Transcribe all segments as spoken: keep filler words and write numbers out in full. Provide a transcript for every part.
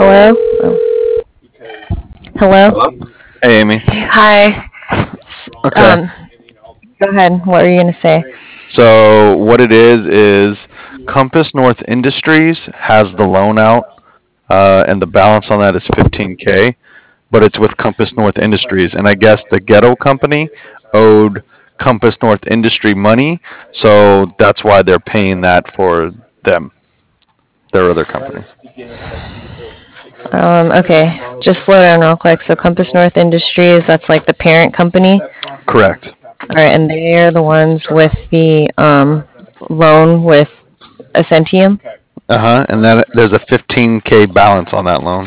Hello? Oh. Hello? Hello? Hey, Amy. Hi. Okay. Um, go ahead. What were you going to say? So what it is is Compass North Industries has the loan out, uh, and the balance on that is fifteen k, but it's with Compass North Industries, and I guess the Ghetto Company owed Compass North Industry money, so that's why they're paying that for them, their other company. Um, okay. Just slow down real quick. So Compass North Industries, that's like the parent company. Correct. All right, and they're the ones with the um, loan with Ascentium. Uh huh. And then there's a fifteen k balance on that loan.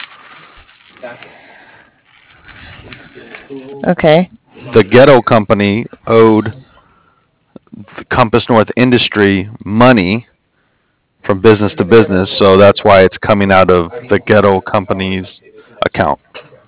Okay. The Ghetto Company owed the Compass North Industry money from business to business, so that's why it's coming out of the Ghetto Company's account.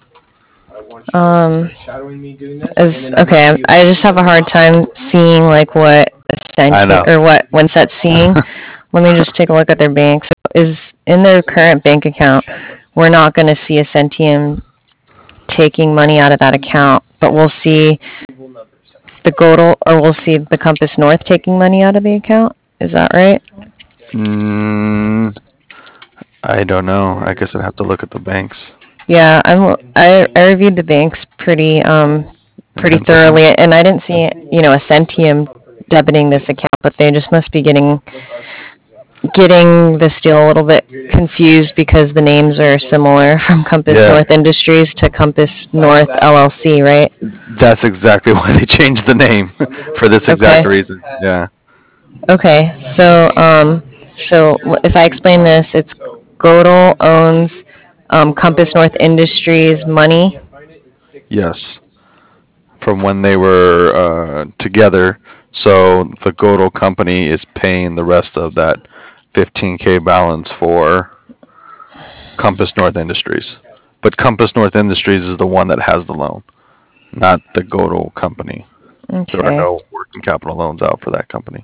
Um, is okay. I just have a hard time seeing like what I Ascentium know. or what Winset's seeing. Let me just take a look at their bank. So is in their current bank account, we're not going to see Ascentium taking money out of that account, but we'll see the Godel or we'll see the Compass North taking money out of the account. Is that right? Mm, I don't know. I guess I'd have to look at the banks Yeah, I'm. I, I reviewed the banks pretty um pretty intensively. thoroughly, and I didn't see you know Ascentium debiting this account, but they just must be getting getting this deal a little bit confused because the names are similar from Compass Yeah, North Industries to Compass North L L C, right? that's exactly why they changed the name for this exact Okay. reason. Yeah. Okay. So um so if I explain this, it's Godel owns um, Compass North Industries money. Yes. From when they were uh, together, so the Godel Company is paying the rest of that fifteen k balance for Compass North Industries. But Compass North Industries is the one that has the loan, not the Godel Company. There are Okay. no working capital loans out for that company.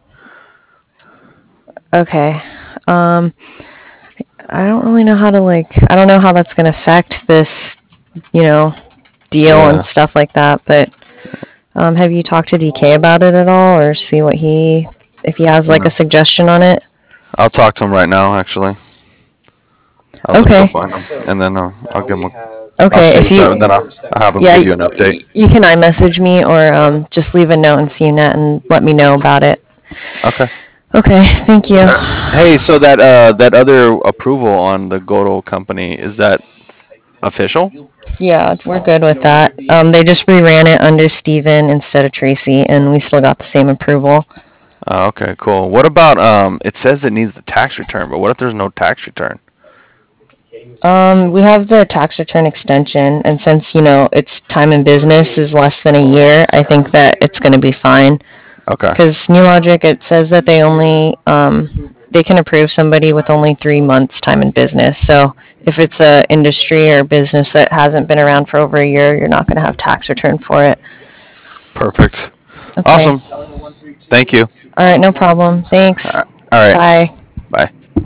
Okay. Um I don't really know how to like I don't know how that's going to affect this, you know, deal and Yeah, stuff like that, but um have you talked to D K about it at all or see what he if he has like a no. suggestion on it? I'll talk to him right now. Actually, I'll just go Okay. find him, and then uh, I'll give him. A, I'll Okay, say if you something, and then I'll, I'll have him yeah, give you an update. you can iMessage me or um just leave a note in C net and let me know about it. Okay. Okay, thank you. Uh, hey, so that uh, that other approval on the Godel Company, is that official? Yeah, we're good with that. Um, they just reran it under Steven instead of Tracy, and we still got the same approval. Uh, okay, cool. What about um? It says it needs the tax return, but what if there's no tax return? Um, we have the tax return extension, and since, you know, its time in business is less than a year, I think that it's going to be fine. Okay, Because New Logic, it says that they only, um, they can approve somebody with only three months time in business. So if it's a industry or business that hasn't been around for over a year, you're not going to have tax return for it. perfect. Okay. Awesome. Thank you. All right, no problem. Uh, Thanks. all right. Bye. Bye.